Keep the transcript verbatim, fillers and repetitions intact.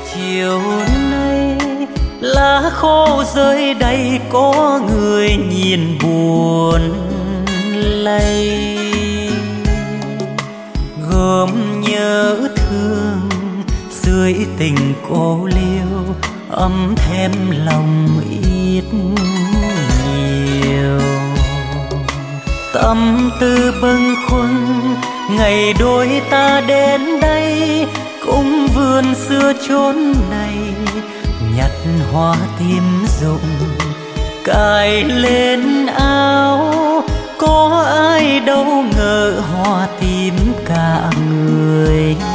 Chiều nay lá khô rơi đầy, có người nhìn buồn lay. Gom nhớ thương dưới tình cô liêu, ấm thêm lòng ít nhiều. Tâm tư bâng khuâng ngày đôi ta đến đây, cũng vườn xưa chốn này nhặt hoa tím rụng cài lên áo. Có ai đâu ngờ hoa tím cả người